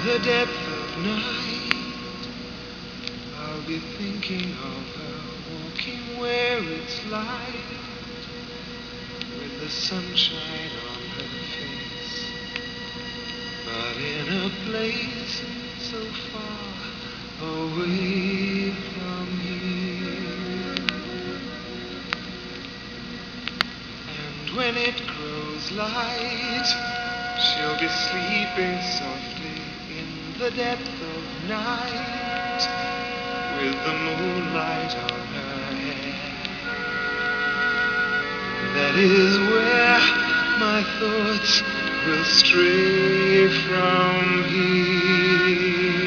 the depth of night, I'll be thinking of her, walking where it's light, with the sunshine on her face, but in a place so far away from here. And when it grows light, she'll be sleeping softly in the depth of night, with the moonlight on her hair. That is where my thoughts will stray from here.